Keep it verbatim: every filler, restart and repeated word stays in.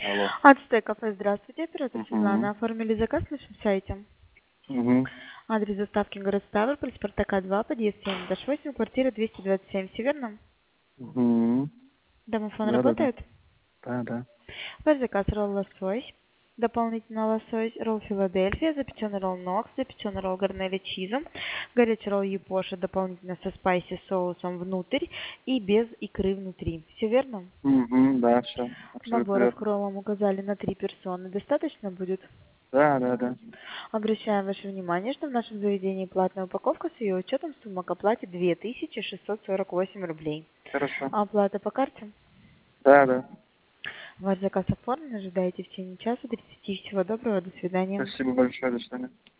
Алло. Ацтек кафе, здравствуйте, оператор Угу. Светлана. Оформили заказ на нашем сайте. Угу. Адрес доставки город Ставрополь, Спартака два, подъезд семь восемь, квартира двести двадцать семь. Все верно? Угу. Домофон Да, да, да. работает? Да, да. Ваш заказ ролл лосось, дополнительно лосось, ролл Филадельфия, запеченный ролл Нокс, запеченный ролл Гарнелли чизом, горячий ролл Япоша, дополнительно со спайси соусом внутрь и без икры внутри. Все верно? Угу. Да, все. Абсолютно Наборов к верно. роллам указали на три персоны. Достаточно будет? Да, да, да. Обращаем ваше внимание, что в нашем заведении платная упаковка с ее учетом сумма к оплате две тысячи шестьсот сорок восемь рублей. Хорошо. А оплата по карте? Да, да. Ваш заказ оформлен, ожидаете в течение часа тридцати. Всего доброго, до свидания. Спасибо большое. До свидания.